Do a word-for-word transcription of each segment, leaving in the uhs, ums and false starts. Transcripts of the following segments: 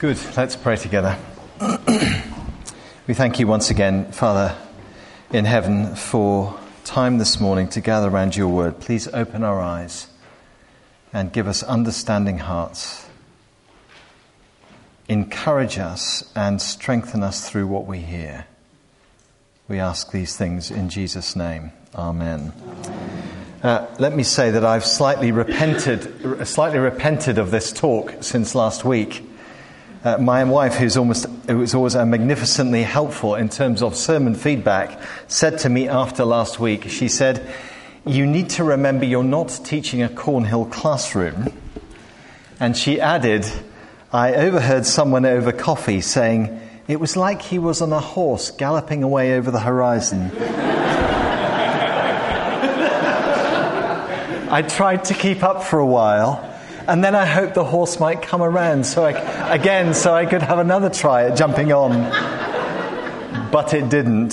Good. Let's pray together. We thank you once again, Father in heaven, for time this morning to gather around your word. Please open our eyes and give us understanding hearts. Encourage us and strengthen us through what we hear. We ask these things in Jesus' name. Amen. Uh, let me say that I've slightly repented, slightly repented of this talk since last week. Uh, my wife, who's almost, who was always uh, magnificently helpful in terms of sermon feedback, said to me after last week, she said, "You need to remember you're not teaching a Cornhill classroom." And she added, "I overheard someone over coffee saying it was like he was on a horse galloping away over the horizon." I tried to keep up for a while. And then I hoped the horse might come around so I, again, so I could have another try at jumping on. But it didn't.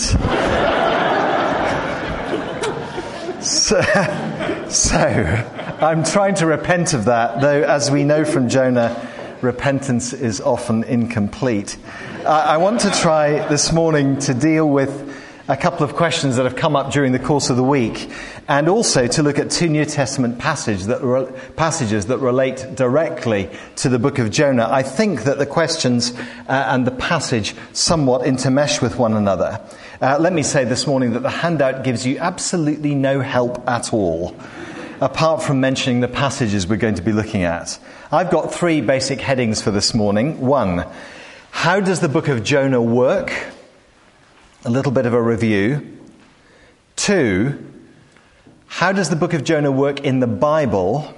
So, so I'm trying to repent of that, though, as we know from Jonah, repentance is often incomplete. Uh, I want to try this morning to deal with a couple of questions that have come up during the course of the week, and also to look at two New Testament passage that re- passages that relate directly to the book of Jonah. I think that the questions uh, and the passage somewhat intermesh with one another. Uh, let me say this morning that the handout gives you absolutely no help at all, apart from mentioning the passages we're going to be looking at. I've got three basic headings for this morning. One, how does the book of Jonah work? A little bit of a review. Two, how does the book of Jonah work in the Bible?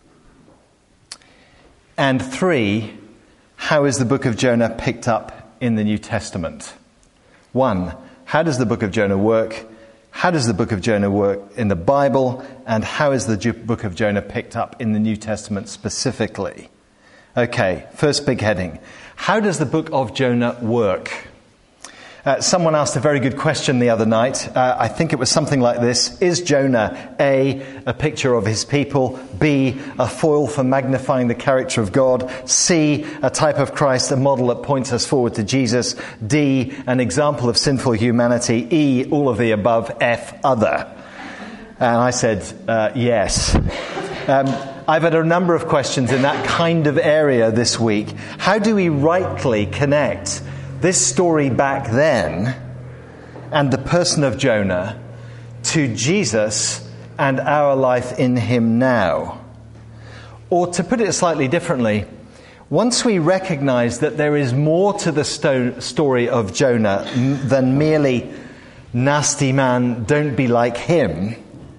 And three, how is the book of Jonah picked up in the New Testament? One, how does the book of Jonah work? How does the book of Jonah work in the Bible? And how is the book of Jonah picked up in the New Testament specifically? Okay, first big heading. How does the book of Jonah work? Uh, someone asked a very good question the other night. Uh, I think it was something like this. Is Jonah A, a picture of his people, B, a foil for magnifying the character of God, C, a type of Christ, a model that points us forward to Jesus, D, an example of sinful humanity, E, all of the above, F, other? And I said, uh, yes. Um, I've had a number of questions in that kind of area this week. How do we rightly connect this story back then and the person of Jonah to Jesus and our life in him now? Or to put it slightly differently, once we recognize that there is more to the sto- story of Jonah than merely nasty man, don't be like him,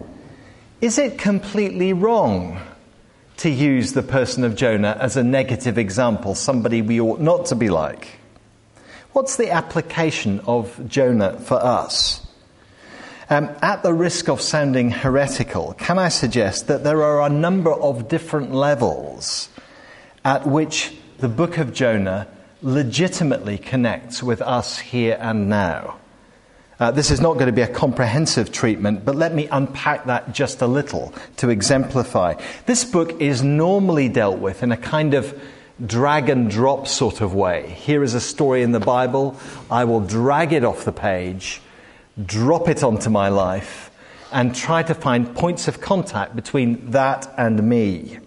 is it completely wrong to use the person of Jonah as a negative example, somebody we ought not to be like? What's the application of Jonah for us? Um, at the risk of sounding heretical, can I suggest that there are a number of different levels at which the book of Jonah legitimately connects with us here and now? Uh, this is not going to be a comprehensive treatment, but let me unpack that just a little to exemplify. This book is normally dealt with in a kind of drag and drop sort of way. Here is a story in the Bible. I will drag it off the page, drop it onto my life, and try to find points of contact between that and me.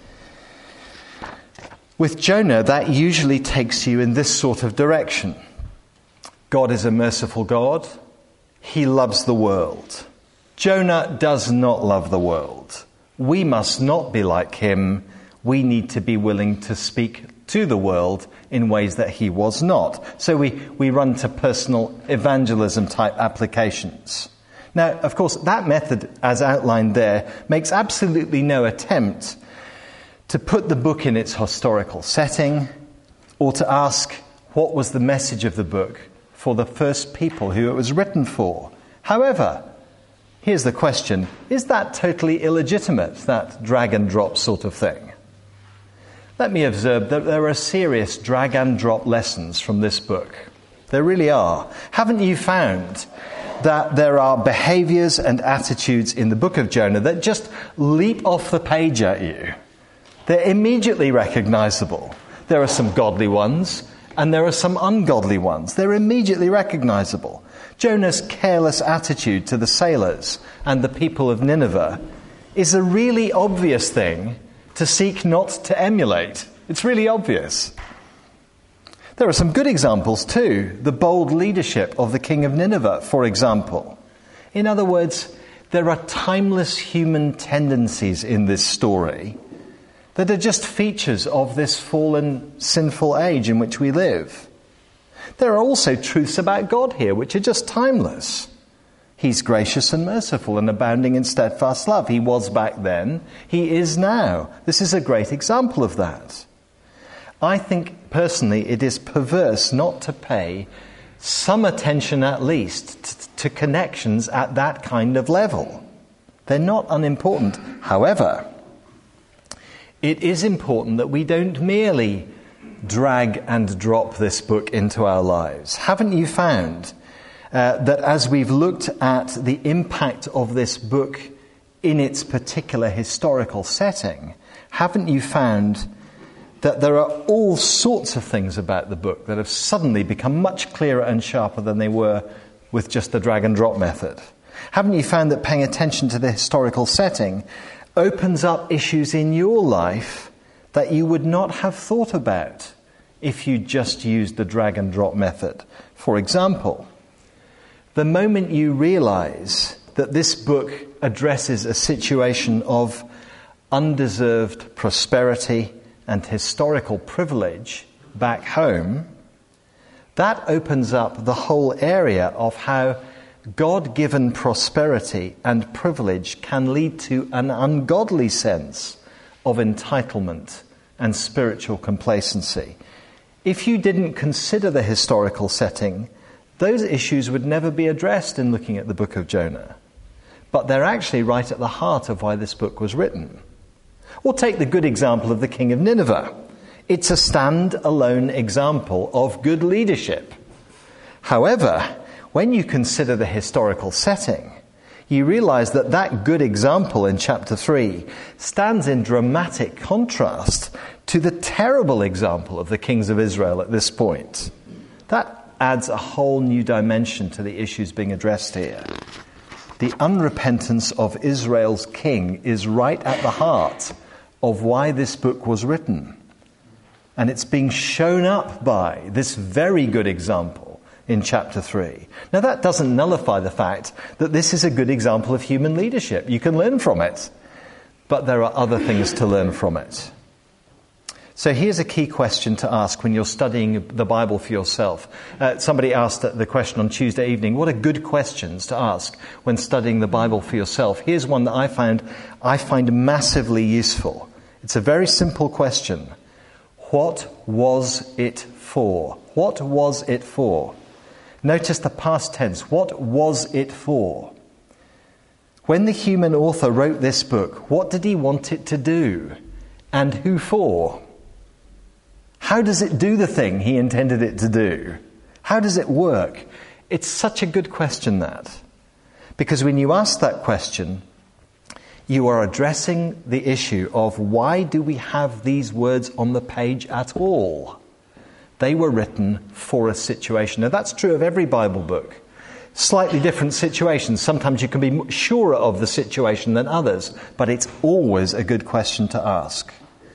With Jonah, that usually takes you in this sort of direction. God is a merciful God. He loves the world. Jonah does not love the world. We must not be like him. We need to be willing to speak to the world in ways that he was not. So we, we run to personal evangelism type applications. Now, of course, that method, as outlined there, makes absolutely no attempt to put the book in its historical setting or to ask what was the message of the book for the first people who it was written for. However, here's the question. Is that totally illegitimate, that drag and drop sort of thing? Let me observe that there are serious drag and drop lessons from this book. There really are. Haven't you found that there are behaviors and attitudes in the book of Jonah that just leap off the page at you? They're immediately recognizable. There are some godly ones, and there are some ungodly ones. They're immediately recognizable. Jonah's careless attitude to the sailors and the people of Nineveh is a really obvious thing to seek not to emulate. It's really obvious. There are some good examples too. The bold leadership of the king of Nineveh, for example. In other words, there are timeless human tendencies in this story that are just features of this fallen, sinful age in which we live. There are also truths about God here which are just timeless. He's gracious and merciful and abounding in steadfast love. He was back then. He is now. This is a great example of that. I think, personally, it is perverse not to pay some attention at least t- to connections at that kind of level. They're not unimportant. However, it is important that we don't merely drag and drop this book into our lives. Haven't you found uh, that as we've looked at the impact of this book in its particular historical setting, haven't you found that there are all sorts of things about the book that have suddenly become much clearer and sharper than they were with just the drag and drop method? Haven't you found that paying attention to the historical setting opens up issues in your life that you would not have thought about if you just used the drag and drop method? For example, the moment you realize that this book addresses a situation of undeserved prosperity and historical privilege back home, that opens up the whole area of how God-given prosperity and privilege can lead to an ungodly sense of entitlement and spiritual complacency. If you didn't consider the historical setting, those issues would never be addressed in looking at the book of Jonah. But they're actually right at the heart of why this book was written. Or take the good example of the king of Nineveh. It's a stand-alone example of good leadership. However, when you consider the historical setting, you realize that that good example in chapter three stands in dramatic contrast to the terrible example of the kings of Israel at this point. That adds a whole new dimension to the issues being addressed here. The unrepentance of Israel's king is right at the heart of why this book was written. And it's being shown up by this very good example in chapter three. Now, that doesn't nullify the fact that this is a good example of human leadership. You can learn from it, but there are other things to learn from it. So here's a key question to ask when you're studying the Bible for yourself. Uh, somebody asked the question on Tuesday evening, what are good questions to ask when studying the Bible for yourself? Here's one that I found I find massively useful. It's a very simple question. What was it for? What was it for? Notice the past tense. What was it for? When the human author wrote this book, what did he want it to do? And who for? How does it do the thing he intended it to do? How does it work? It's such a good question, that. Because when you ask that question, you are addressing the issue of why do we have these words on the page at all? They were written for a situation. Now, that's true of every Bible book. Slightly different situations. Sometimes you can be surer of the situation than others, but it's always a good question to ask.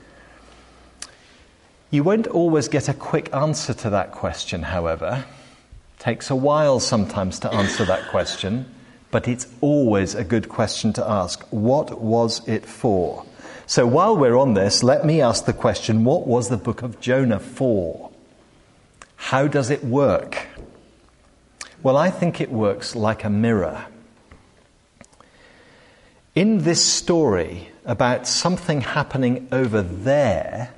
You won't always get a quick answer to that question, however. It takes a while sometimes to answer that question, but it's always a good question to ask. What was it for? So while we're on this, let me ask the question, what was the book of Jonah for? How does it work? Well, I think it works like a mirror. In this story about something happening over there,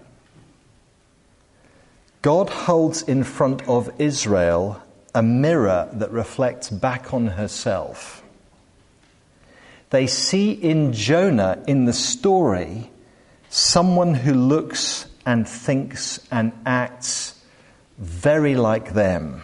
God holds in front of Israel a mirror that reflects back on herself. They see in Jonah, in the story, someone who looks and thinks and acts very like them.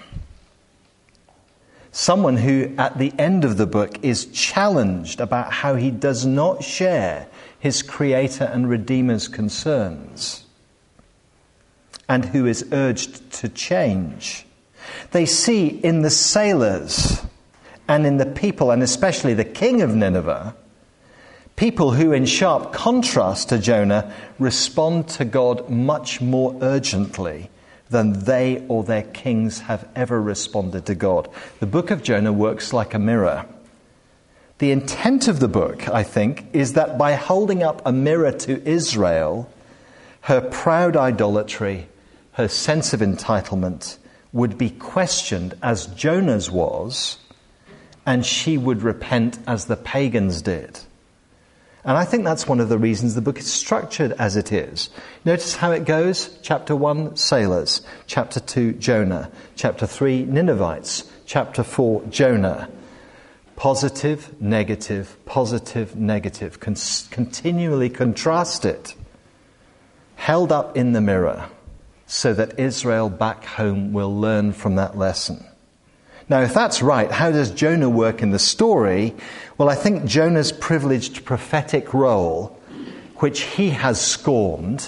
Someone who, at the end of the book, is challenged about how he does not share his Creator and Redeemer's concerns. and who is urged to change. They see in the sailors and in the people, and especially the king of Nineveh, people who, in sharp contrast to Jonah, respond to God much more urgently than they or their kings have ever responded to God. The book of Jonah works like a mirror. The intent of the book, I think, is that by holding up a mirror to Israel, her proud idolatry, her sense of entitlement would be questioned as Jonah's was, and she would repent as the pagans did. And I think that's one of the reasons the book is structured as it is. Notice how it goes. Chapter one, sailors. Chapter two, Jonah. Chapter three, Ninevites. Chapter four, Jonah. Positive, negative, positive, negative. Con- continually contrasted. Held up in the mirror so that Israel back home will learn from that lesson. Now, if that's right, how does Jonah work in the story? Well, I think Jonah's privileged prophetic role, which he has scorned,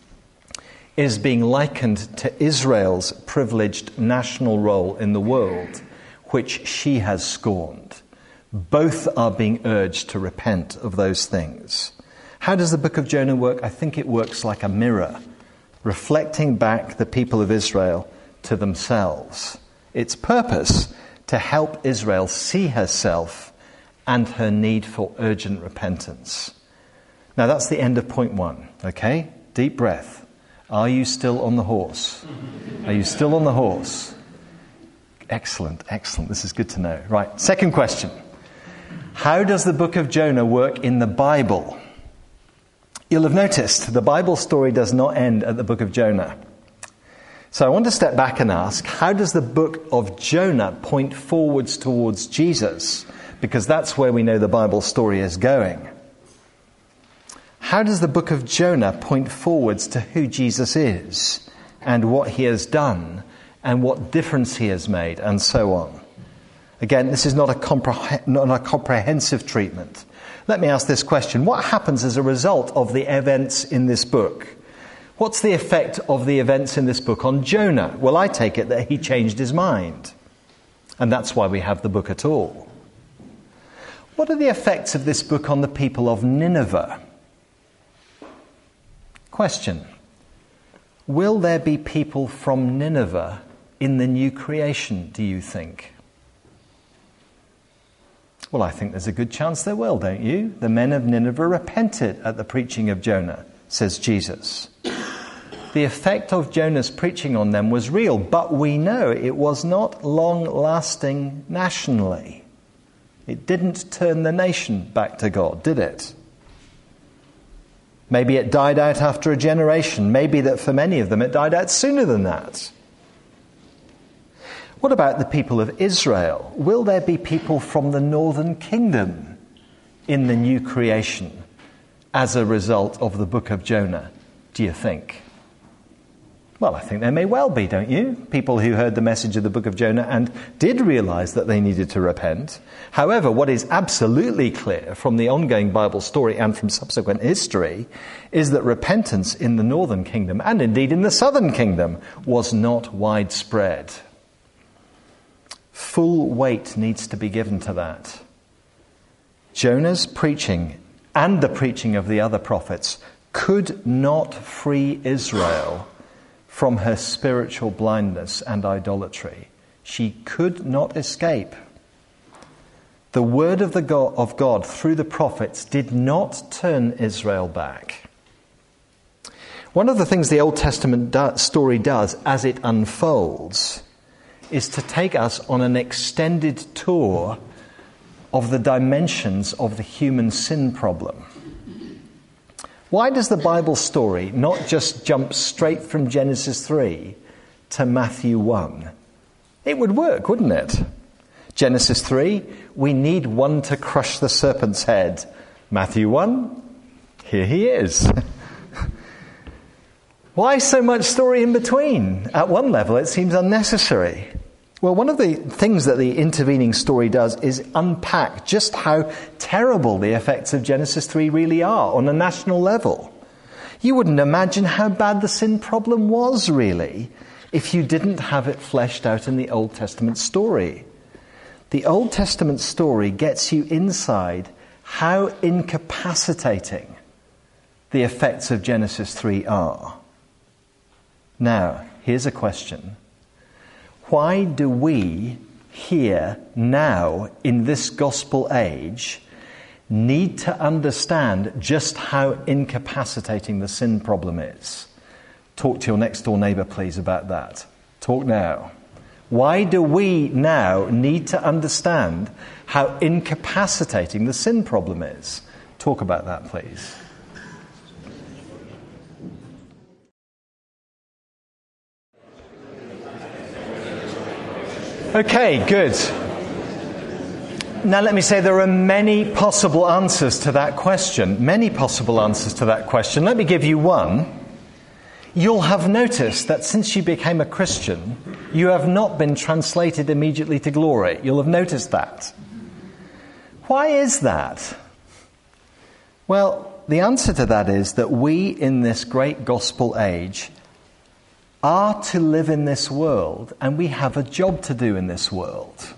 is being likened to Israel's privileged national role in the world, which she has scorned. Both are being urged to repent of those things. How does the book of Jonah work? I think it works like a mirror, reflecting back the people of Israel to themselves. Its purpose to help Israel see herself and her need for urgent repentance. Now that's the end of point one, okay? Deep breath. Are you still on the horse? Are you still on the horse? Excellent, excellent. This is good to know. Right, second question. How does the book of Jonah work in the Bible? You'll have noticed the Bible story does not end at the book of Jonah. So I want to step back and ask, how does the book of Jonah point forwards towards Jesus? Because that's where we know the Bible story is going. How does the book of Jonah point forwards to who Jesus is and what he has done and what difference he has made and so on? Again, this is not a, compreh- not a comprehensive treatment. Let me ask this question. What happens as a result of the events in this book? What's the effect of the events in this book on Jonah? Well, I take it that he changed his mind. And that's why we have the book at all. What are the effects of this book on the people of Nineveh? Question. Will there be people from Nineveh in the new creation, do you think? Well, I think there's a good chance there will, don't you? The men of Nineveh repented at the preaching of Jonah, says Jesus. The effect of Jonah's preaching on them was real, but we know it was not long-lasting nationally. It didn't turn the nation back to God, did it? Maybe it died out after a generation. Maybe that for many of them it died out sooner than that. What about the people of Israel? Will there be people from the northern kingdom in the new creation as a result of the book of Jonah, do you think? Well, I think there may well be, don't you? People who heard the message of the book of Jonah and did realize that they needed to repent. However, what is absolutely clear from the ongoing Bible story and from subsequent history is that repentance in the northern kingdom, and indeed in the southern kingdom, was not widespread. Full weight needs to be given to that. Jonah's preaching and the preaching of the other prophets could not free Israel from her spiritual blindness and idolatry. She could not escape. The word of the God, of God through the prophets did not turn Israel back. One of the things the Old Testament do- story does as it unfolds is to take us on an extended tour of the dimensions of the human sin problem. Why does the Bible story not just jump straight from Genesis three to Matthew one? It would work, wouldn't it? Genesis three, we need one to crush the serpent's head. Matthew one, here he is. Why so much story in between? At one level, it seems unnecessary. Well, one of the things that the intervening story does is unpack just how terrible the effects of Genesis three really are on a national level. You wouldn't imagine how bad the sin problem was, really, if you didn't have it fleshed out in the Old Testament story. The Old Testament story gets you inside how incapacitating the effects of Genesis three are. Now, here's a question. Why do we here, now, in this gospel age, need to understand just how incapacitating the sin problem is? Talk to your next door neighbour, please, about that. Talk now. Why do we now need to understand how incapacitating the sin problem is? Talk about that, please. Okay, good. Now let me say there are many possible answers to that question. Many possible answers to that question. Let me give you one. You'll have noticed that since you became a Christian, you have not been translated immediately to glory. You'll have noticed that. Why is that? Well, the answer to that is that we in this great gospel age are to live in this world, and we have a job to do in this world.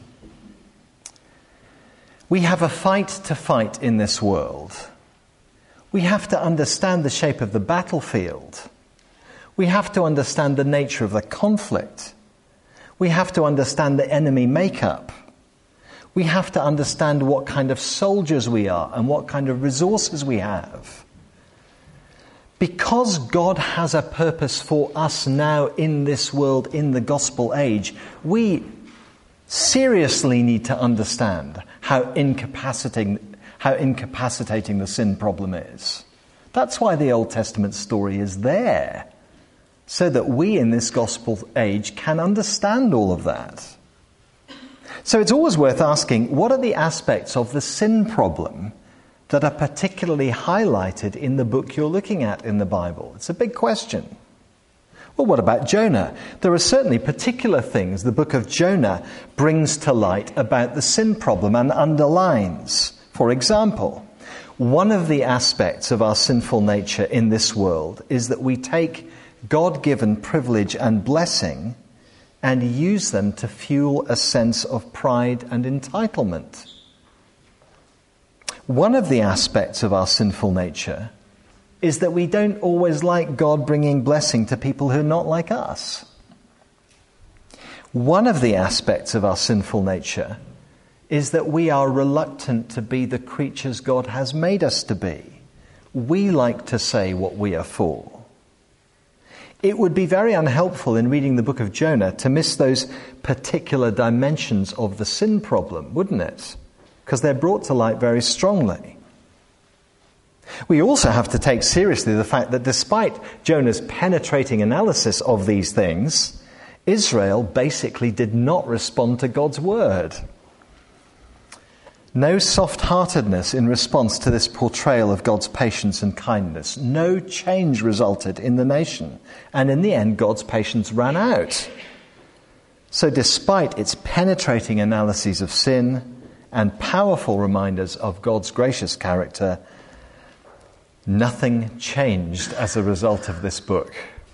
We have a fight to fight in this world. We have to understand the shape of the battlefield. We have to understand the nature of the conflict. We have to understand the enemy makeup. We have to understand what kind of soldiers we are and what kind of resources we have. Because God has a purpose for us now in this world, in the gospel age, we seriously need to understand how incapacitating, how incapacitating the sin problem is. That's why the Old Testament story is there, so that we in this gospel age can understand all of that. So it's always worth asking, what are the aspects of the sin problem that are particularly highlighted in the book you're looking at in the Bible? It's a big question. Well, what about Jonah? There are certainly particular things the book of Jonah brings to light about the sin problem and underlines. For example, one of the aspects of our sinful nature in this world is that we take God-given privilege and blessing and use them to fuel a sense of pride and entitlement. One of the aspects of our sinful nature is that we don't always like God bringing blessing to people who are not like us. One of the aspects of our sinful nature is that we are reluctant to be the creatures God has made us to be. We like to say what we are for. It would be very unhelpful in reading the book of Jonah to miss those particular dimensions of the sin problem, wouldn't it? Because they're brought to light very strongly. We also have to take seriously the fact that despite Jonah's penetrating analysis of these things, Israel basically did not respond to God's word. No soft-heartedness in response to this portrayal of God's patience and kindness. No change resulted in the nation. And in the end, God's patience ran out. So despite its penetrating analyses of sin and powerful reminders of God's gracious character, nothing changed as a result of this book.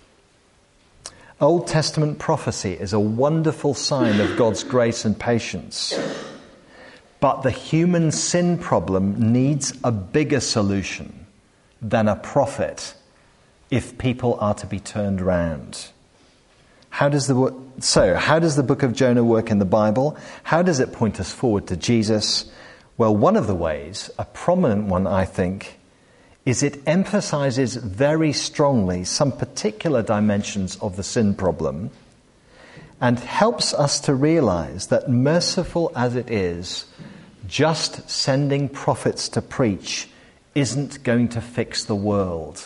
Old Testament prophecy is a wonderful sign of God's grace and patience. But the human sin problem needs a bigger solution than a prophet if people are to be turned round. How does the so how does the book of Jonah work in the Bible? How does it point us forward to Jesus? Well, one of the ways, a prominent one, I think, is it emphasizes very strongly some particular dimensions of the sin problem and helps us to realize that, merciful as it is, just sending prophets to preach isn't going to fix the world.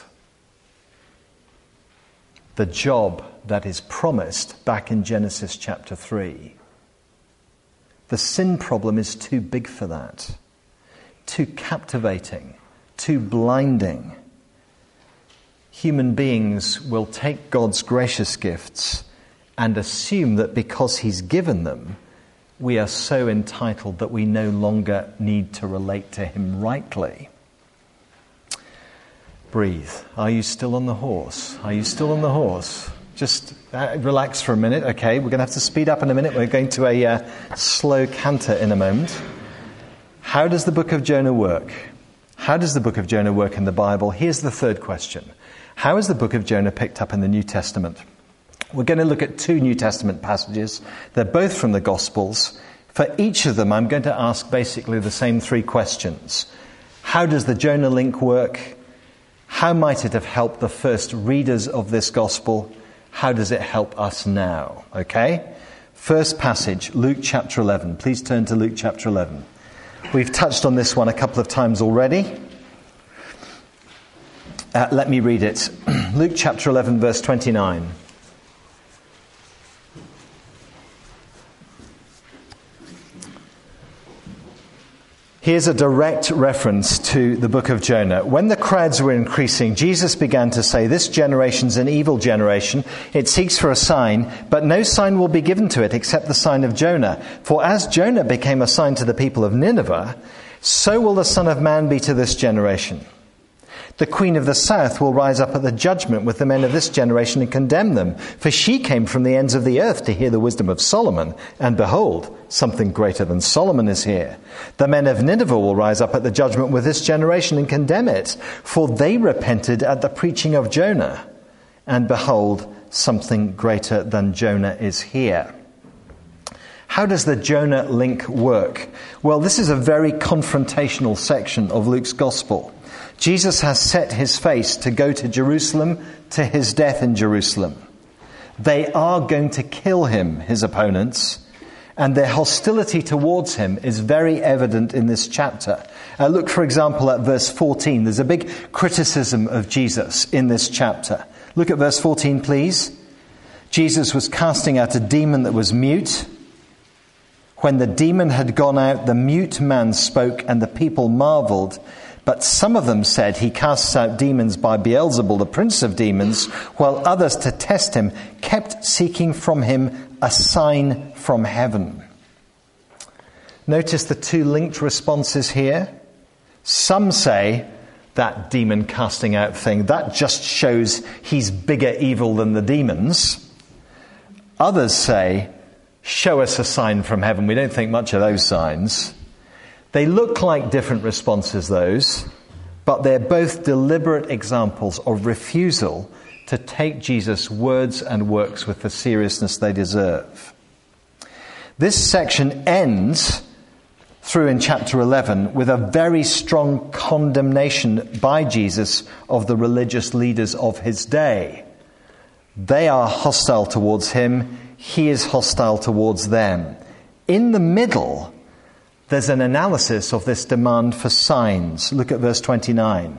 The job that is promised back in Genesis chapter three. The sin problem is too big for that, too captivating, too blinding. Human beings will take God's gracious gifts and assume that because He's given them, we are so entitled that we no longer need to relate to Him rightly. Breathe. Are you still on the horse? Are you still on the horse? Just uh, relax for a minute. Okay, we're going to have to speed up in a minute. We're going to a uh, slow canter in a moment. How does the book of Jonah work? How does the book of Jonah work in the Bible? Here's the third question. How is the book of Jonah picked up in the New Testament? We're going to look at two New Testament passages. They're both from the Gospels. For each of them, I'm going to ask basically the same three questions. How does the Jonah link work? How might it have helped the first readers of this Gospel? How does it help us now? Okay? First passage, Luke chapter eleven. Please turn to Luke chapter eleven. We've touched on this one a couple of times already. Uh, let me read it. Luke chapter eleven, verse twenty-nine. Here's a direct reference to the book of Jonah. When the crowds were increasing, Jesus began to say, "This generation's an evil generation. It seeks for a sign, but no sign will be given to it except the sign of Jonah. For as Jonah became a sign to the people of Nineveh, so will the Son of Man be to this generation. The Queen of the South will rise up at the judgment with the men of this generation and condemn them. For she came from the ends of the earth to hear the wisdom of Solomon. And behold, something greater than Solomon is here. The men of Nineveh will rise up at the judgment with this generation and condemn it. For they repented at the preaching of Jonah. And behold, something greater than Jonah is here." How does the Jonah link work? Well, this is a very confrontational section of Luke's Gospel. Jesus has set his face to go to Jerusalem, to his death in Jerusalem. They are going to kill him, his opponents, and their hostility towards him is very evident in this chapter. Uh, look, for example, at verse fourteen. There's a big criticism of Jesus in this chapter. Look at verse fourteen, please. Jesus was casting out a demon that was mute. When the demon had gone out, the mute man spoke, and the people marveled. But some of them said, "He casts out demons by Beelzebul, the prince of demons," while others, to test him, kept seeking from him a sign from heaven. Notice the two linked responses here. Some say, that demon casting out thing, that just shows he's bigger evil than the demons. Others say, show us a sign from heaven. We don't think much of those signs. They look like different responses, those, but they're both deliberate examples of refusal to take Jesus' words and works with the seriousness they deserve. This section ends through in chapter eleven with a very strong condemnation by Jesus of the religious leaders of his day. They are hostile towards him. He is hostile towards them. In the middle, there's an analysis of this demand for signs. Look at verse twenty-nine.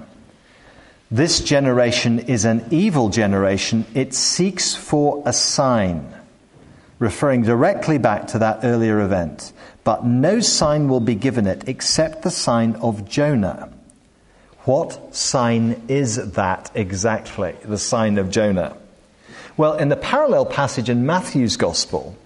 This generation is an evil generation. It seeks for a sign. Referring directly back to that earlier event. But no sign will be given it except the sign of Jonah. What sign is that exactly? The sign of Jonah. Well, in the parallel passage in Matthew's Gospel,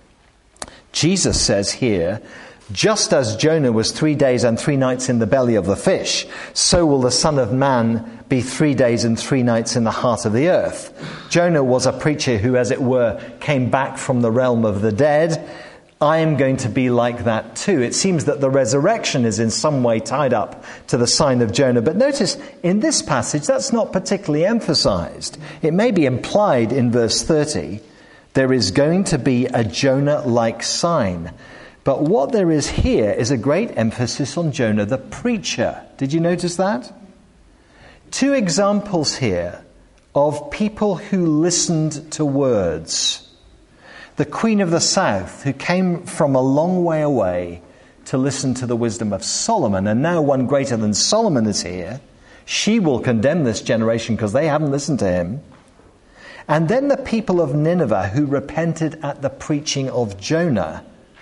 Jesus says here, just as Jonah was three days and three nights in the belly of the fish, so will the Son of Man be three days and three nights in the heart of the earth. Jonah was a preacher who, as it were, came back from the realm of the dead. I am going to be like that too. It seems that the resurrection is in some way tied up to the sign of Jonah. But notice, in this passage, that's not particularly emphasized. It may be implied in verse thirty. There is going to be a Jonah-like sign. But what there is here is a great emphasis on Jonah the preacher. Did you notice that? Two examples here of people who listened to words. The Queen of the South, who came from a long way away to listen to the wisdom of Solomon, and now one greater than Solomon is here. She will condemn this generation because they haven't listened to him. And then the people of Nineveh who repented at the preaching of Jonah.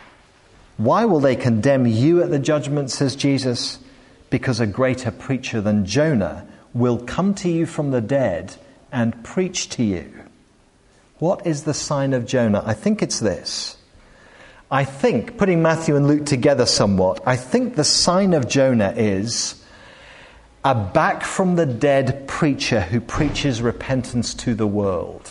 Why will they condemn you at the judgment, says Jesus? Because a greater preacher than Jonah will come to you from the dead and preach to you. What is the sign of Jonah? I think it's this. I think, putting Matthew and Luke together somewhat, I think the sign of Jonah is a back from the dead preacher who preaches repentance to the world.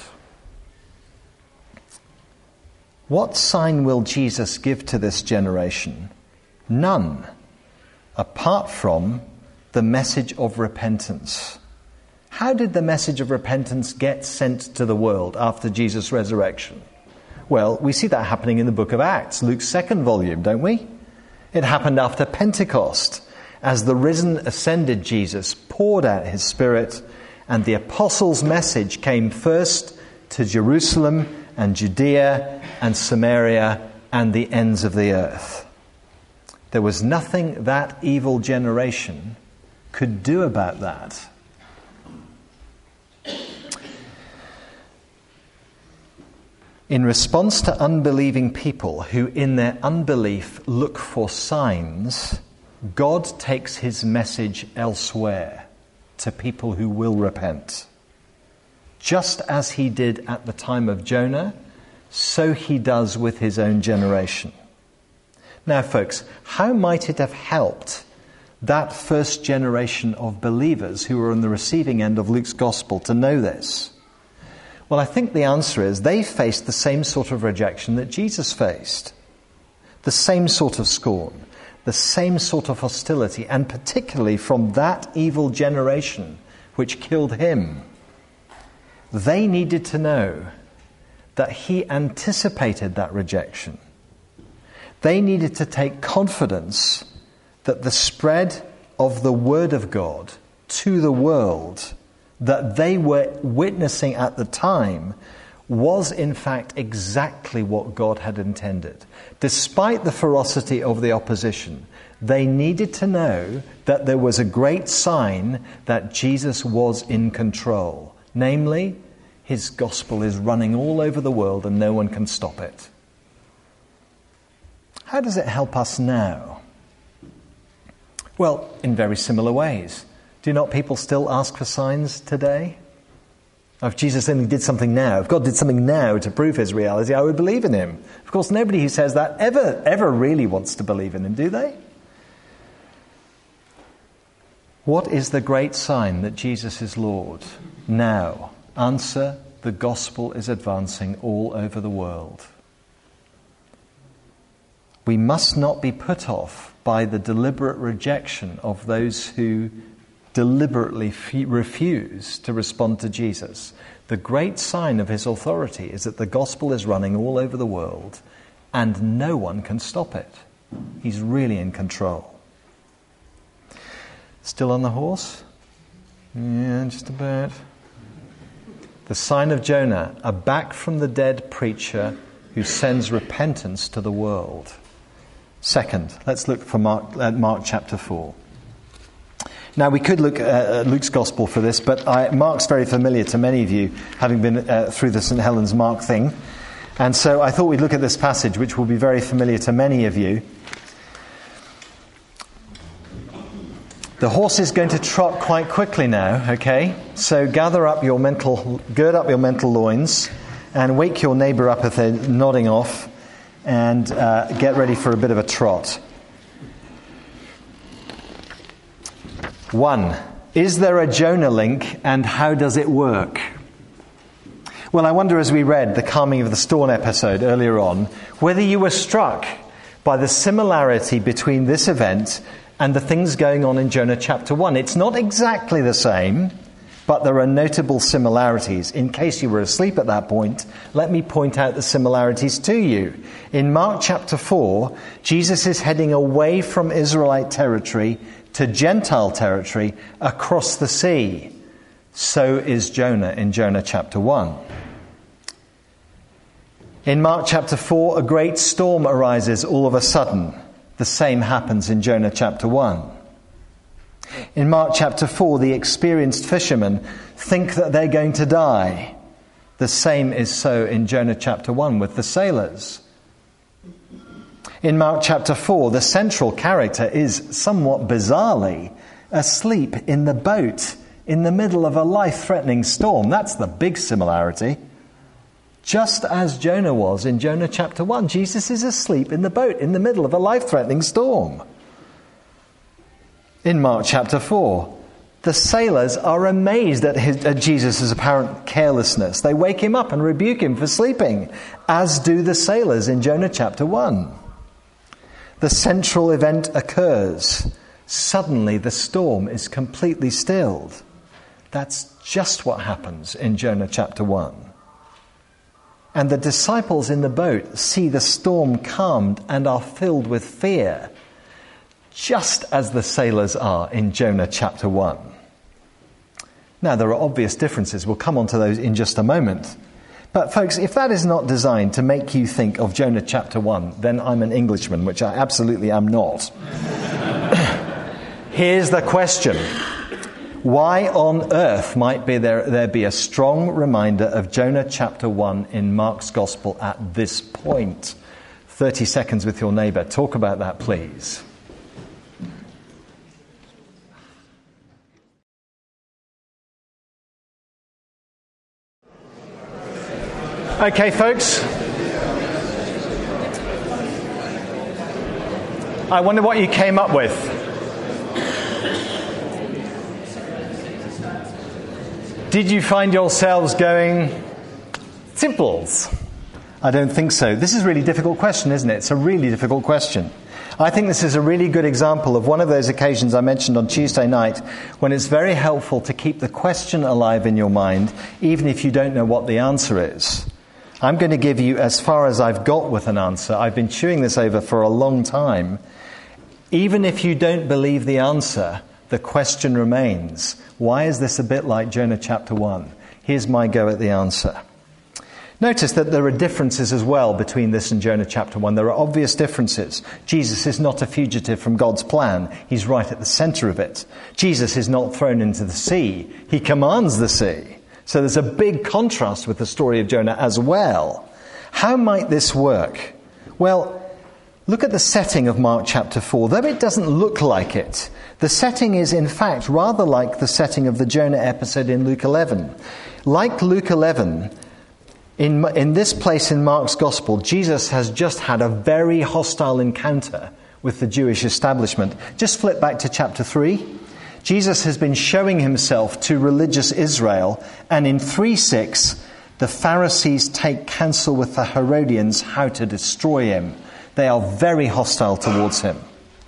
What sign will Jesus give to this generation? None, apart from the message of repentance. How did the message of repentance get sent to the world after Jesus' resurrection? Well, we see that happening in the book of Acts, Luke's second volume, don't we? It happened after Pentecost, as the risen, ascended Jesus poured out his Spirit, and the apostles' message came first to Jerusalem and Judea and Samaria and the ends of the earth. There was nothing that evil generation could do about that. In response to unbelieving people who in their unbelief look for signs, God takes his message elsewhere to people who will repent. Just as he did at the time of Jonah, so he does with his own generation. Now, folks, how might it have helped that first generation of believers who were on the receiving end of Luke's gospel to know this? Well, I think the answer is they faced the same sort of rejection that Jesus faced. The same sort of scorn, the same sort of hostility, and particularly from that evil generation which killed him. They needed to know that he anticipated that rejection. They needed to take confidence that the spread of the Word of God to the world that they were witnessing at the time was in fact exactly what God had intended. Despite the ferocity of the opposition, they needed to know that there was a great sign that Jesus was in control. Namely, his gospel is running all over the world and no one can stop it. How does it help us now? Well, in very similar ways. Do not people still ask for signs today? If Jesus only did something now, if God did something now to prove his reality, I would believe in him. Of course, nobody who says that ever, ever really wants to believe in him, do they? What is the great sign that Jesus is Lord? Now, answer, the gospel is advancing all over the world. We must not be put off by the deliberate rejection of those who deliberately f- refuse to respond to Jesus. The great sign of his authority is that the gospel is running all over the world and no one can stop it. He's really in control. Still on the horse? Yeah, just about. The sign of Jonah, a back from the dead preacher who sends repentance to the world. Second, let's look for Mark, at Mark chapter four. Now, we could look at Luke's Gospel for this, but I, Mark's very familiar to many of you, having been uh, through the Saint Helens Mark thing. And so I thought we'd look at this passage, which will be very familiar to many of you. The horse is going to trot quite quickly now, okay? So gather up your mental, gird up your mental loins, and wake your neighbour up if they're nodding off, and uh, get ready for a bit of a trot. One, is there a Jonah link and how does it work? Well, I wonder as we read the calming of the storm episode earlier on, whether you were struck by the similarity between this event and the things going on in Jonah chapter one. It's not exactly the same, but there are notable similarities. In case you were asleep at that point, let me point out the similarities to you. In Mark chapter four, Jesus is heading away from Israelite territory to Gentile territory across the sea. So is Jonah in Jonah chapter one. In Mark chapter four, a great storm arises all of a sudden. The same happens in Jonah chapter one. In Mark chapter four, the experienced fishermen think that they're going to die. The same is so in Jonah chapter one with the sailors. In Mark chapter four, the central character is somewhat bizarrely asleep in the boat in the middle of a life-threatening storm. That's the big similarity. Just as Jonah was in Jonah chapter one, Jesus is asleep in the boat in the middle of a life-threatening storm. In Mark chapter four, The sailors are amazed at, his, at Jesus' apparent carelessness. They wake him up and rebuke him for sleeping, as do the sailors in Jonah chapter one. The central event occurs. Suddenly the storm is completely stilled. That's just what happens in Jonah chapter one. And the disciples in the boat see the storm calmed and are filled with fear, just as the sailors are in Jonah chapter one. Now, there are obvious differences. We'll come on to those in just a moment. But folks, if that is not designed to make you think of Jonah chapter one, then I'm an Englishman, which I absolutely am not. Here's the question. Why on earth might be there, there be a strong reminder of Jonah chapter one in Mark's Gospel at this point? thirty seconds with your neighbour. Talk about that, please. Okay, folks. I wonder what you came up with. Did you find yourselves going, simples? I don't think so. This is a really difficult question, isn't it? It's a really difficult question. I think this is a really good example of one of those occasions I mentioned on Tuesday night when it's very helpful to keep the question alive in your mind, even if you don't know what the answer is. I'm going to give you as far as I've got with an answer. I've been chewing this over for a long time. Even if you don't believe the answer, the question remains. Why is this a bit like Jonah chapter one? Here's my go at the answer. Notice that there are differences as well between this and Jonah chapter one. There are obvious differences. Jesus is not a fugitive from God's plan. He's right at the center of it. Jesus is not thrown into the sea. He commands the sea. So there's a big contrast with the story of Jonah as well. How might this work? Well, look at the setting of Mark chapter four. Though it doesn't look like it, the setting is in fact rather like the setting of the Jonah episode in Luke eleven. Like Luke eleven, in, in this place in Mark's Gospel, Jesus has just had a very hostile encounter with the Jewish establishment. Just flip back to chapter three. Jesus has been showing himself to religious Israel, and in three six, the Pharisees take counsel with the Herodians how to destroy him. They are very hostile towards him.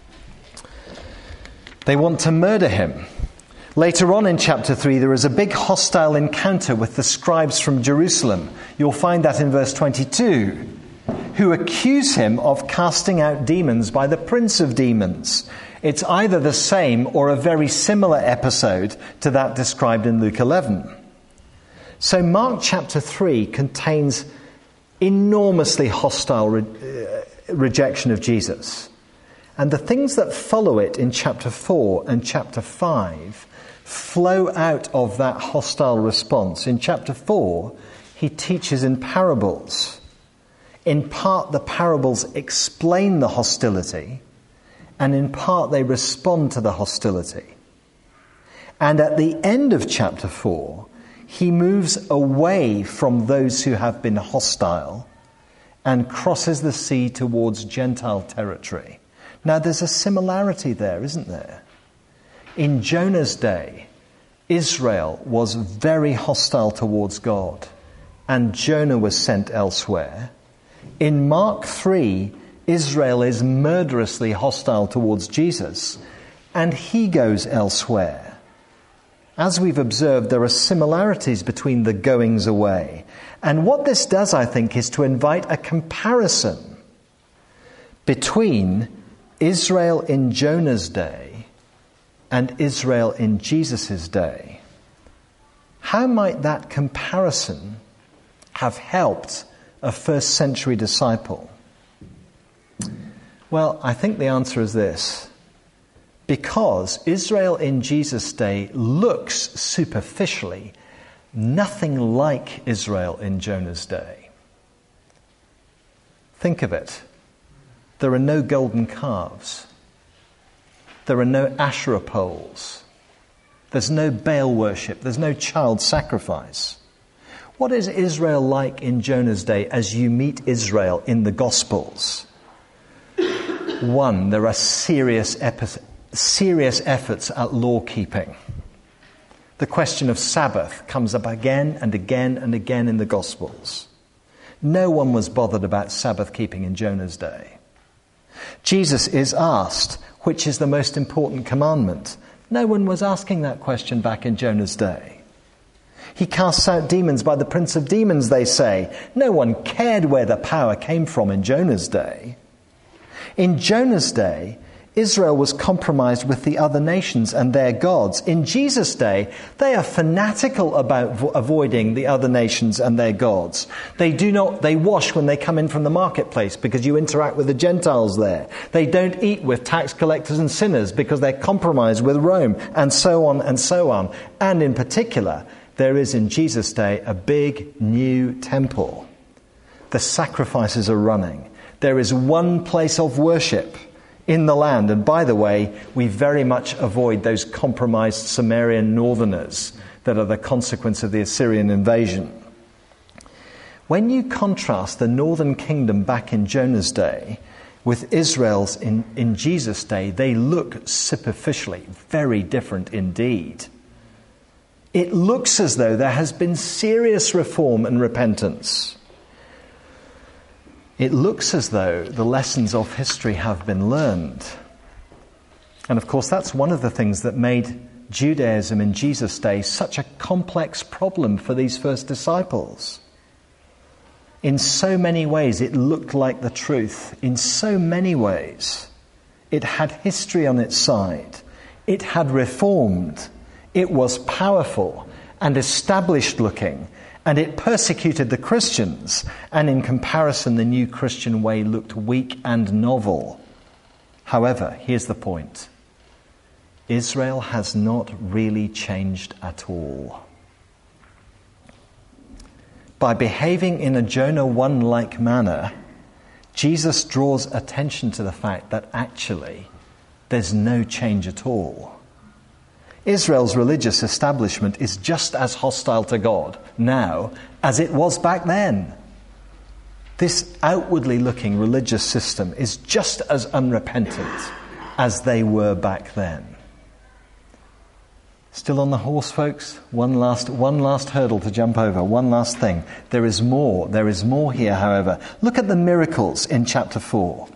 They want to murder him. Later on in chapter three, there is a big hostile encounter with the scribes from Jerusalem. You'll find that in verse twenty-two, who accuse him of casting out demons by the prince of demons. It's either the same or a very similar episode to that described in Luke eleven. So Mark chapter three contains enormously hostile re- uh, rejection of Jesus. And the things that follow it in chapter four and chapter five flow out of that hostile response. In chapter four, he teaches in parables. In part, the parables explain the hostility, and in part they respond to the hostility. And at the end of chapter four, he moves away from those who have been hostile and crosses the sea towards Gentile territory. Now there's a similarity there, isn't there? In Jonah's day, Israel was very hostile towards God, and Jonah was sent elsewhere. In Mark three, Israel is murderously hostile towards Jesus, and he goes elsewhere. As we've observed, there are similarities between the goings away. And what this does, I think, is to invite a comparison between Israel in Jonah's day and Israel in Jesus' day. How might that comparison have helped a first century disciple? Well, I think the answer is this. Because Israel in Jesus' day looks superficially nothing like Israel in Jonah's day. Think of it. There are no golden calves. There are no Asherah poles. There's no Baal worship. There's no child sacrifice. What is Israel like in Jonah's day as you meet Israel in the Gospels? One, there are serious, epi- serious efforts at law keeping. The question of Sabbath comes up again and again and again in the Gospels. No one was bothered about Sabbath keeping in Jonah's day. Jesus is asked, which is the most important commandment? No one was asking that question back in Jonah's day. He casts out demons by the prince of demons, they say. No one cared where the power came from in Jonah's day. In Jonah's day, Israel was compromised with the other nations and their gods. In Jesus' day, they are fanatical about vo- avoiding the other nations and their gods. They do not, they wash when they come in from the marketplace because you interact with the Gentiles there. They don't eat with tax collectors and sinners because they're compromised with Rome, and so on and so on. And in particular, there is in Jesus' day a big new temple. The sacrifices are running. There is one place of worship in the land. And by the way, we very much avoid those compromised Sumerian northerners that are the consequence of the Assyrian invasion. When you contrast the northern kingdom back in Jonah's day with Israel's in, in Jesus' day, they look superficially very different indeed. It looks as though there has been serious reform and repentance. It looks as though the lessons of history have been learned. And of course, that's one of the things that made Judaism in Jesus' day such a complex problem for these first disciples. In so many ways, it looked like the truth. In so many ways, it had history on its side. It had reformed. It was powerful and established looking. And it persecuted the Christians, and in comparison, the new Christian way looked weak and novel. However, here's the point. Israel has not really changed at all. By behaving in a Jonah one-like manner, Jesus draws attention to the fact that actually there's no change at all. Israel's religious establishment is just as hostile to God now as it was back then. This outwardly looking religious system is just as unrepentant as they were back then. Still on the horse, folks? One last, one last hurdle to jump over, one last thing. There is more, there is more here, however. Look at the miracles in chapter four.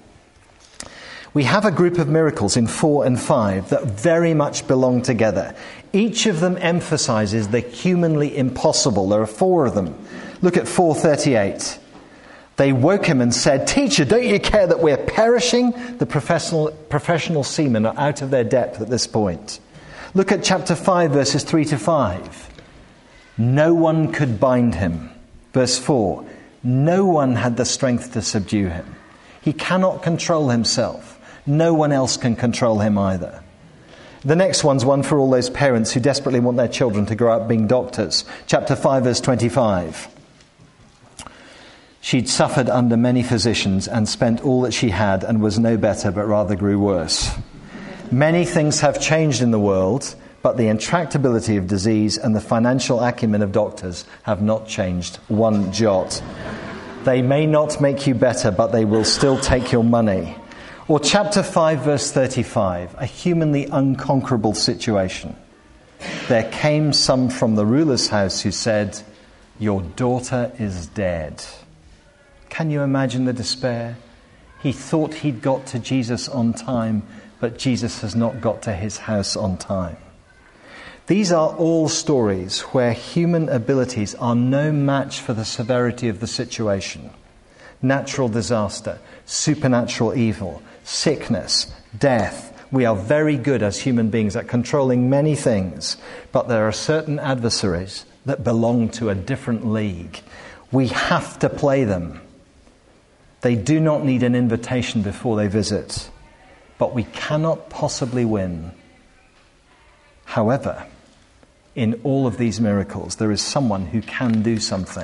We have a group of miracles in four and five that very much belong together. Each of them emphasizes the humanly impossible. There are four of them. Look at four thirty-eight. They woke him and said, "Teacher, don't you care that we're perishing?" The professional, professional seamen are out of their depth at this point. Look at chapter five, verses three to five. No one could bind him. Verse four. No one had the strength to subdue him. He cannot control himself. No one else can control him either. The next one's one for all those parents who desperately want their children to grow up being doctors. Chapter five, verse twenty-five. She'd suffered under many physicians and spent all that she had and was no better, but rather grew worse. Many things have changed in the world, but the intractability of disease and the financial acumen of doctors have not changed one jot. They may not make you better, but they will still take your money. Or chapter five, verse thirty-five, a humanly unconquerable situation. There came some from the ruler's house who said, "Your daughter is dead." Can you imagine the despair? He thought he'd got to Jesus on time, but Jesus has not got to his house on time. These are all stories where human abilities are no match for the severity of the situation. Natural disaster, supernatural evil, sickness, death. We are very good as human beings at controlling many things, but there are certain adversaries that belong to a different league. We have to play them. They do not need an invitation before they visit, but we cannot possibly win. However, in all of these miracles, there is someone who can do something.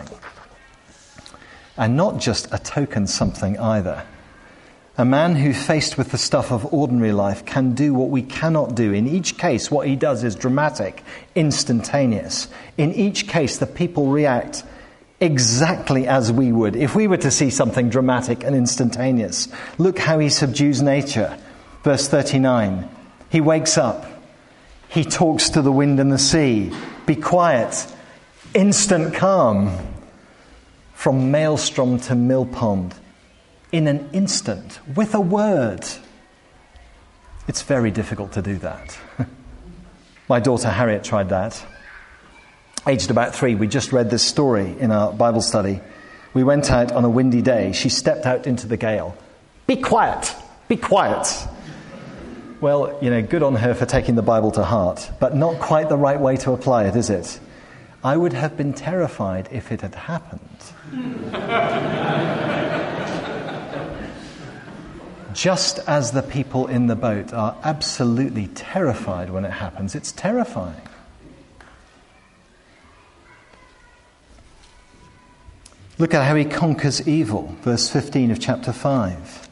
And not just a token something either. A man who, faced with the stuff of ordinary life, can do what we cannot do. In each case, what he does is dramatic, instantaneous. In each case, the people react exactly as we would if we were to see something dramatic and instantaneous. Look how he subdues nature. Verse thirty-nine, he wakes up. He talks to the wind and the sea. Be quiet. Instant calm. From maelstrom to mill pond. In an instant. With a word. It's very difficult to do that. My daughter Harriet tried that. Aged about three, we just read this story in our Bible study. We went out on a windy day. She stepped out into the gale. Be quiet! Be quiet! Well, you know, good on her for taking the Bible to heart, but not quite the right way to apply it, is it? I would have been terrified if it had happened. Just as the people in the boat are absolutely terrified when it happens, it's terrifying. Look at how he conquers evil, verse fifteen of chapter five.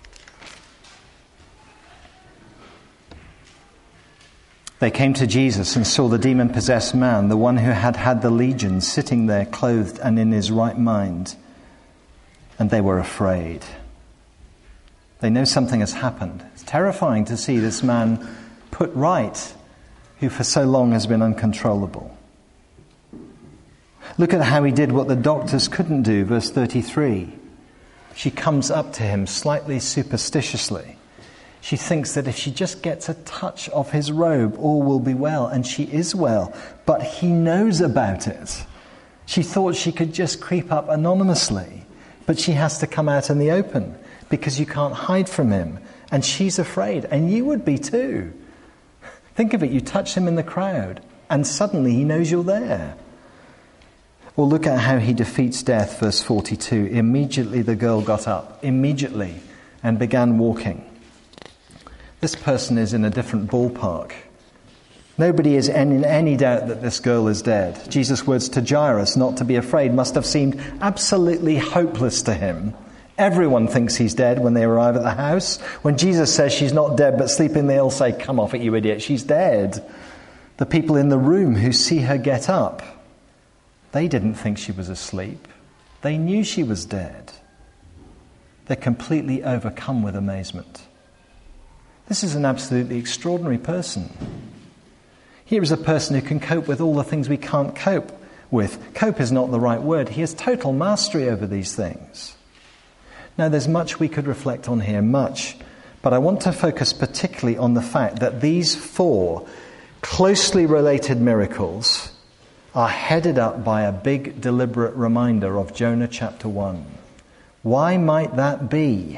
They came to Jesus and saw the demon-possessed man, the one who had had the legion, sitting there clothed and in his right mind. And they were afraid. They know something has happened. It's terrifying to see this man put right, who for so long has been uncontrollable. Look at how he did what the doctors couldn't do, verse thirty-three. She comes up to him slightly superstitiously. She thinks that if she just gets a touch of his robe, all will be well, and she is well. But he knows about it. She thought she could just creep up anonymously, but she has to come out in the open because you can't hide from him. And she's afraid, and you would be too. Think of it, you touch him in the crowd, and suddenly he knows you're there. Or look at how he defeats death, verse forty-two. Immediately the girl got up, immediately, and began walking. This person is in a different ballpark. Nobody is in any doubt that this girl is dead. Jesus' words to Jairus, not to be afraid, must have seemed absolutely hopeless to him. Everyone thinks he's dead when they arrive at the house. When Jesus says she's not dead but sleeping, they all say, "Come off it, you idiot, she's dead." The people in the room who see her get up, they didn't think she was asleep. They knew she was dead. They're completely overcome with amazement. This is an absolutely extraordinary person. Here is a person who can cope with all the things we can't cope with. Cope is not the right word. He has total mastery over these things. Now, there's much we could reflect on here, much. But I want to focus particularly on the fact that these four closely related miracles are headed up by a big, deliberate reminder of Jonah chapter one. Why might that be?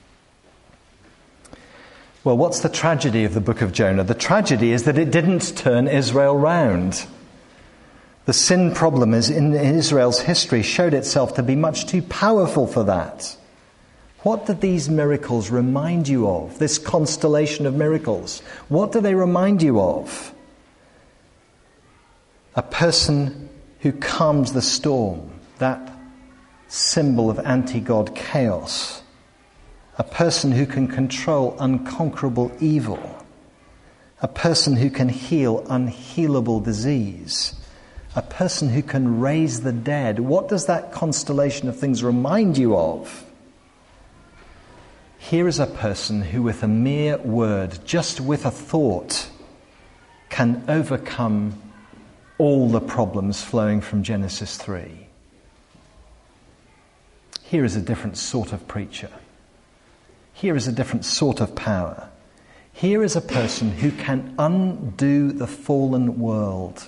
Well, what's the tragedy of the book of Jonah? The tragedy is that it didn't turn Israel round. The sin problem is in Israel's history showed itself to be much too powerful for that. What did these miracles remind you of? This constellation of miracles. What do they remind you of? A person who calms the storm, that symbol of anti-God chaos. A person who can control unconquerable evil. A person who can heal unhealable disease. A person who can raise the dead. What does that constellation of things remind you of? Here is a person who with a mere word, just with a thought, can overcome all the problems flowing from Genesis three. Here is a different sort of preacher. Here is a different sort of power. Here is a person who can undo the fallen world.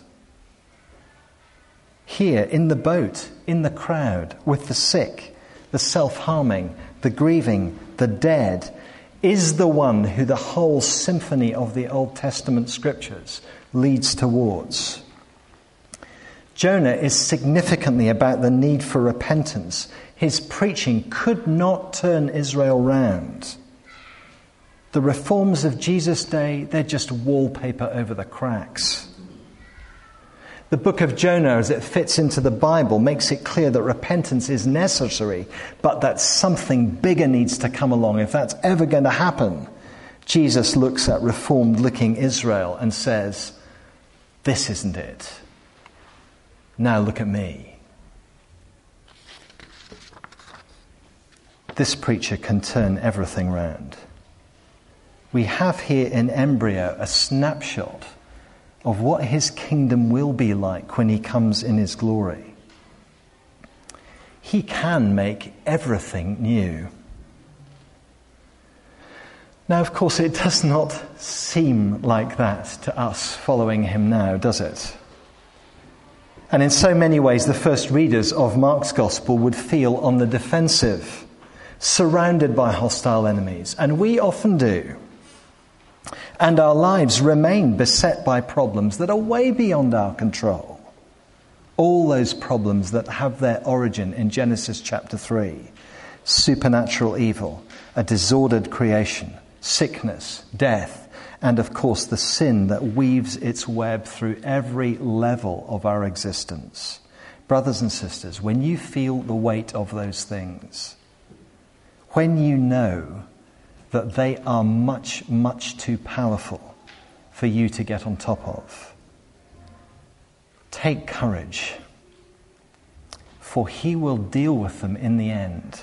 Here, in the boat, in the crowd, with the sick, the self-harming, the grieving, the dead, is the one who the whole symphony of the Old Testament scriptures leads towards. Jonah is significantly about the need for repentance. His preaching could not turn Israel round. The reforms of Jesus' day, they're just wallpaper over the cracks. The book of Jonah, as it fits into the Bible, makes it clear that repentance is necessary, but that something bigger needs to come along. If that's ever going to happen, Jesus looks at reformed-looking Israel and says, "This isn't it. Now look at me." This preacher can turn everything round. We have here in embryo a snapshot of what his kingdom will be like when he comes in his glory. He can make everything new. Now, of course, it does not seem like that to us following him now, does it? And in so many ways, the first readers of Mark's Gospel would feel on the defensive, surrounded by hostile enemies. And we often do. And our lives remain beset by problems that are way beyond our control. All those problems that have their origin in Genesis chapter three. Supernatural evil, a disordered creation, sickness, death, and of course the sin that weaves its web through every level of our existence. Brothers and sisters, when you feel the weight of those things, when you know that they are much, much too powerful for you to get on top of, take courage, for he will deal with them in the end.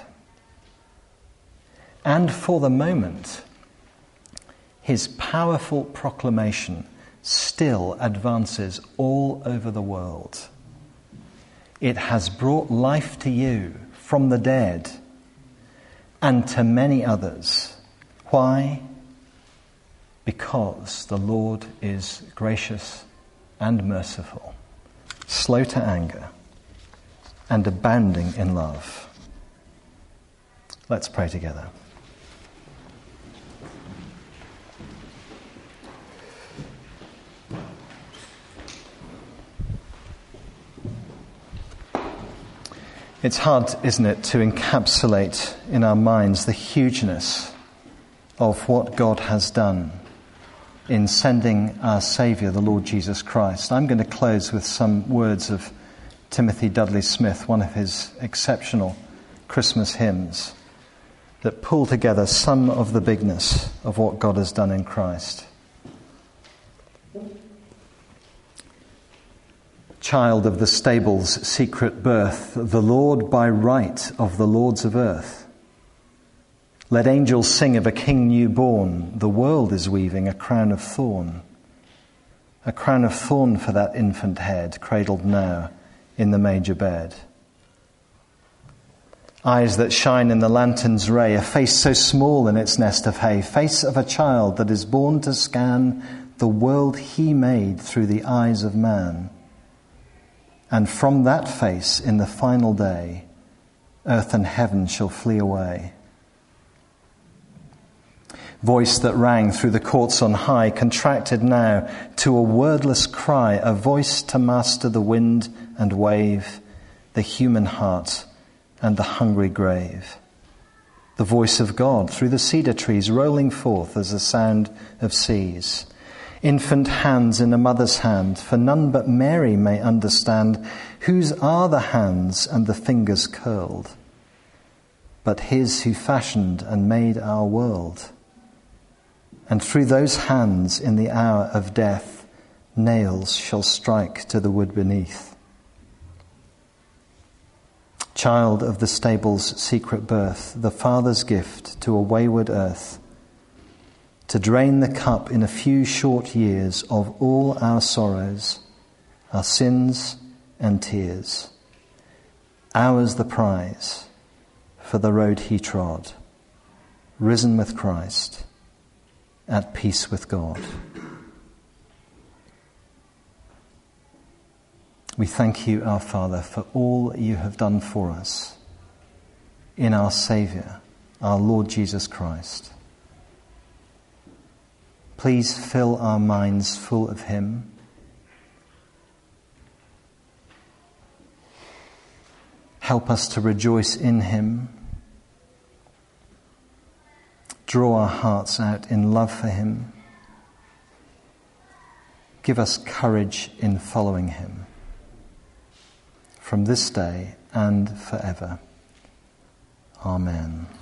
And for the moment, his powerful proclamation still advances all over the world. It has brought life to you from the dead and to many others. Why? Because the Lord is gracious and merciful, slow to anger, and abounding in love. Let's pray together. It's hard, isn't it, to encapsulate in our minds the hugeness of what God has done in sending our Saviour, the Lord Jesus Christ. I'm going to close with some words of Timothy Dudley Smith, one of his exceptional Christmas hymns, that pull together some of the bigness of what God has done in Christ. Child of the stable's secret birth, the Lord by right of the lords of earth. Let angels sing of a king new born. The world is weaving a crown of thorn. A crown of thorn for that infant head, cradled now in the manger bed. Eyes that shine in the lantern's ray, a face so small in its nest of hay, face of a child that is born to scan the world he made through the eyes of man. And from that face in the final day, earth and heaven shall flee away. Voice that rang through the courts on high, contracted now to a wordless cry, a voice to master the wind and wave, the human heart and the hungry grave. The voice of God through the cedar trees, rolling forth as the sound of seas. Infant hands in a mother's hand, for none but Mary may understand whose are the hands and the fingers curled, but his who fashioned and made our world. And through those hands in the hour of death, nails shall strike to the wood beneath. Child of the stable's secret birth, the Father's gift to a wayward earth, to drain the cup in a few short years of all our sorrows, our sins and tears. Ours the prize for the road he trod, risen with Christ, at peace with God. We thank you, our Father, for all you have done for us in our Saviour, our Lord Jesus Christ. Please fill our minds full of him. Help us to rejoice in him. Draw our hearts out in love for him. Give us courage in following him. From this day and forever. Amen.